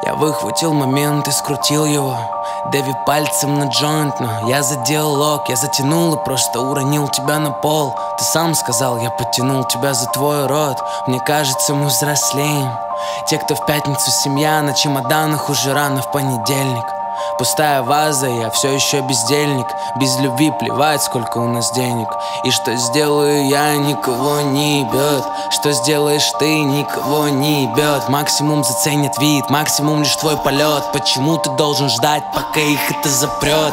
Я выхватил момент и скрутил его, дави пальцем на джойнт, но я задел лок. Я затянул и просто уронил тебя на пол. Ты сам сказал, я подтянул тебя за твой рот. Мне кажется, мы взрослеем. Те, кто в пятницу семья, на чемоданах уже рано в понедельник. Пустая ваза, я все еще бездельник. Без любви плевать, сколько у нас денег. И что сделаю я, никого не ебет. Что сделаешь ты, никого не ебет. Максимум заценит вид, максимум лишь твой полет. Почему ты должен ждать, пока их это запрет?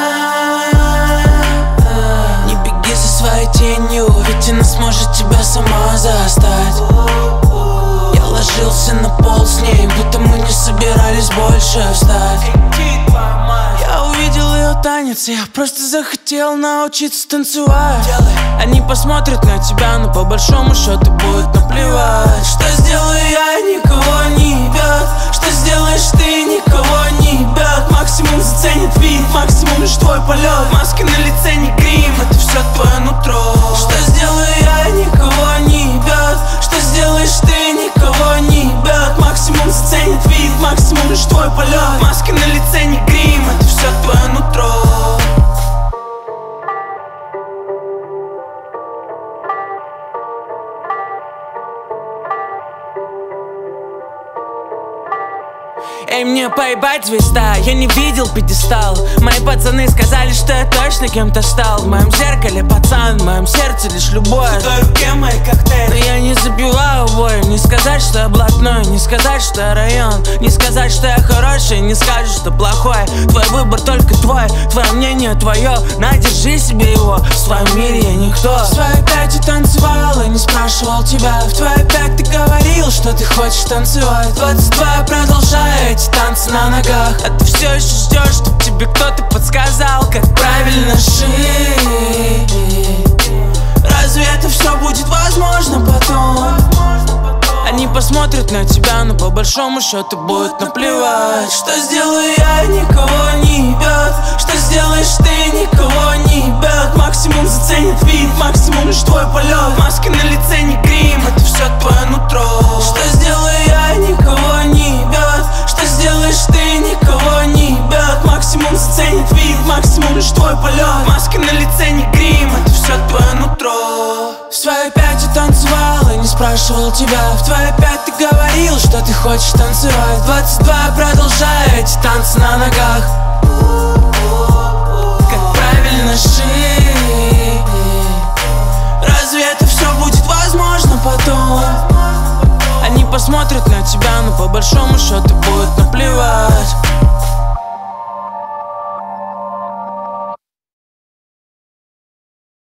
Не беги за своей тенью, ведь она сможет тебя сама застать. Я ложился на пол с ней, будто мы не собирались больше встать. Я увидел ее танец, я просто захотел научиться танцевать. Они посмотрят на тебя, но по большому счету будет наплевать. Что сделаю я, никого не ебет. Что сделаешь ты, никого не ебет. Максимум заценит вид, максимум лишь твой полет. Маски на лице не грим, это все твое нутро. Что сделаю я, никого не ебет. Что сделаешь ты, никого не ебет. Максимум заценит вид, максимум лишь твой полет. Маски на лице не грим, это все твое нутро. Эй, мне поебать звезда, я не видел пьедестал. Мои пацаны сказали, что я точно кем-то стал. В моем зеркале пацан, в моем сердце лишь любовь. В твоей руке мои коктейли. Но я не забиваю бой. Не сказать, что я блатной, не сказать, что я район. Не сказать, что я хороший, не скажешь, что плохой. Твой выбор только твой, твое мнение твое. Надержи себе его, в своем мире я никто. В своей пяти танцевал и не спрашивал тебя. В твоей пять ты говорил, что ты хочешь танцевать. 22 я продолжаю эти танцы на ногах. А ты все еще ждешь, чтоб тебе кто-то подсказал, как правильно жить. Разве это все будет возможно потом? Они посмотрят на тебя, но по большому счету будет наплевать. Что сделаю я, никого не ебет. Что сделаешь ты, никого не ебет. Максимум заценит вид, максимум лишь твой полет. Маски на лице не грим, это все твое нутро. Что сделаю я, никого не ебет. Что сделаешь ты, никого не ебет. Максимум заценит вид, максимум лишь твой полет. Маски на лице не грим, это все твое нутро. В своей пяти танцевал и не спрашивал тебя. В твоей пять ты говорил, что ты хочешь танцевать. 22 я продолжаю эти танцы на ногах. Как правильно жить? Разве это все будет возможно потом? Они посмотрят на тебя, но по большому счету будет наплевать.